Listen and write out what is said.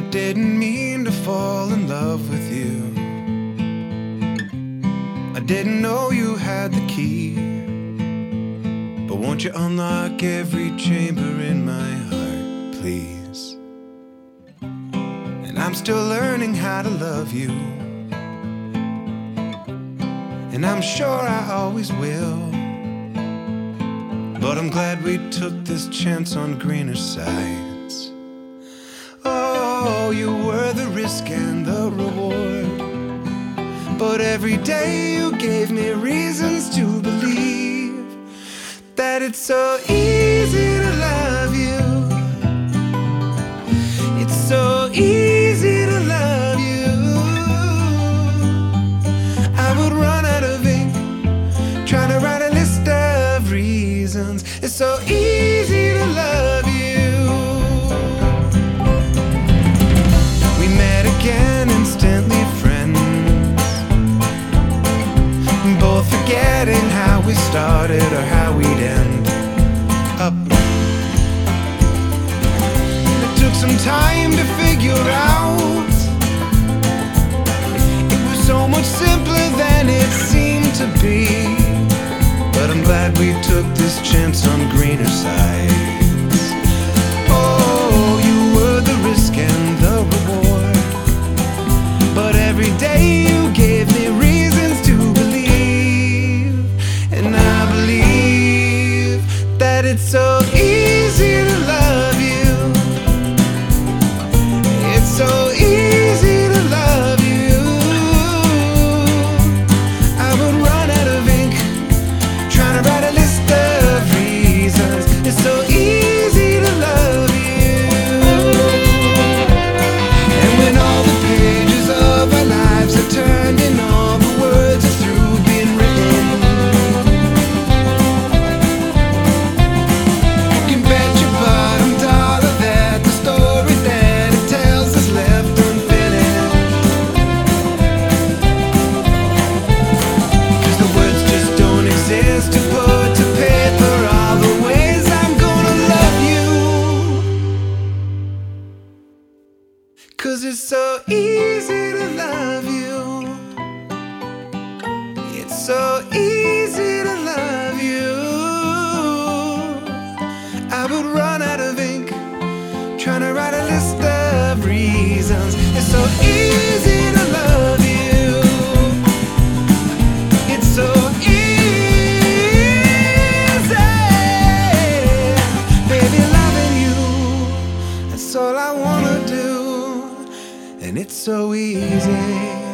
Didn't mean to fall in love with you. I didn't know you had the key, but won't you unlock every chamber in my heart, please? And I'm still learning how to love you, and I'm sure I always will. But I'm glad we took this chance on greener sides. Oh, you were the risk and the reward, but every day you gave me reasons to believe that it's so easy to love you. It's so easy to love you. I would run out of ink trying to write a list of reasons. It's so easy to love you. We met again, instantly friends, both forgetting how we started or how we'd end up. It took some time to figure out. It was so much simpler than it seemed to be. But I'm glad we took this chance on greener sides. Oh, you were the risk and the reward, but every day you gave me reasons to believe. And I believe that it's so easy to love you. It's so easy to love you. I would run out of ink trying to write a list of reasons. It's so easy to love you. And when all the pages of our lives are turned and all the words are through being written, you can bet your bottom dollar that the story that it tells is left unfinished. 'Cause the words just don't exist to put to paper all the ways I'm gonna love you. 'Cause it's so easy to love you. It's so easy to love you. I would run out of ink trying to write a list of reasons. It's so easy to love you. It's so easy, baby, loving you. That's all I wanna do, and it's so easy.